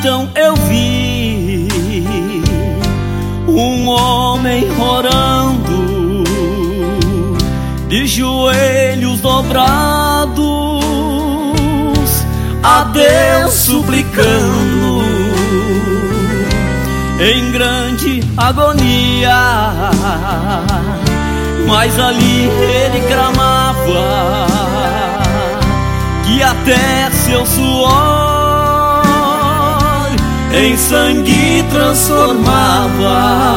então eu vi um homem orando, de joelhos dobrados, a Deus suplicando, em grande agonia. Mas ali ele clamava que até seu suor em sangue transformava.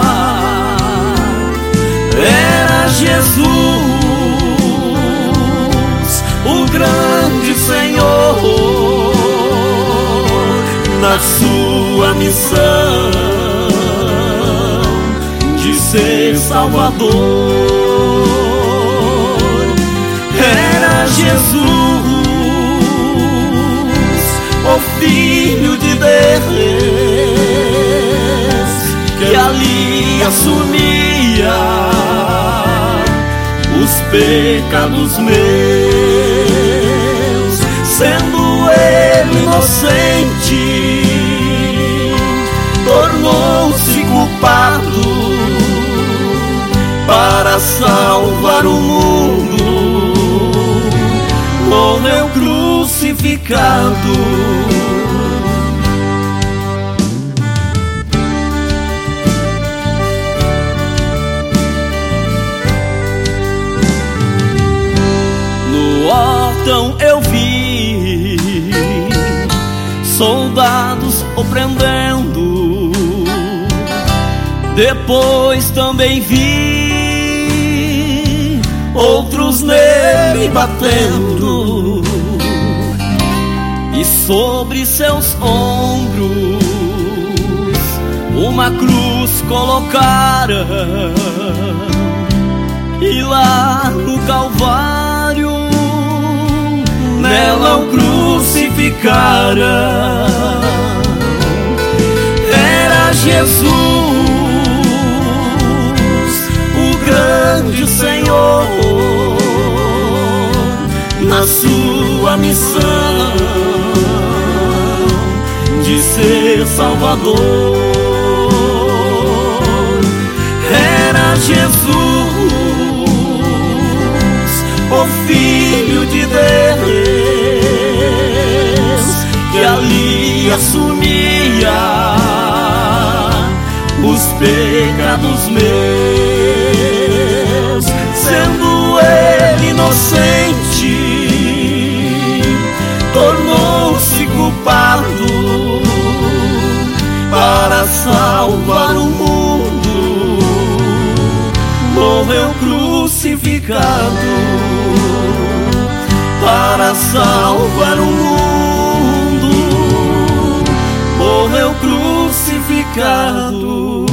Era Jesus, o grande Senhor, na sua missão de ser Salvador. Era Jesus, o Filho de Deus, que ali assumia os pecados meus, sendo ele inocente, tornou-se culpado para salvar o mundo. Morreu crucificado. No órtão eu vi soldados o prendendo, depois também vi outros nele batendo, e sobre seus ombros uma cruz colocaram, e lá no Calvário nela o crucificaram. Era Jesus, o grande Senhor, na sua missão de ser Salvador. Era Jesus, o Filho de Deus, que ali assumia os pecados meus, sendo ele inocente, tornou-se culpado para salvar o mundo. Morreu crucificado para salvar o mundo. Morreu crucificado.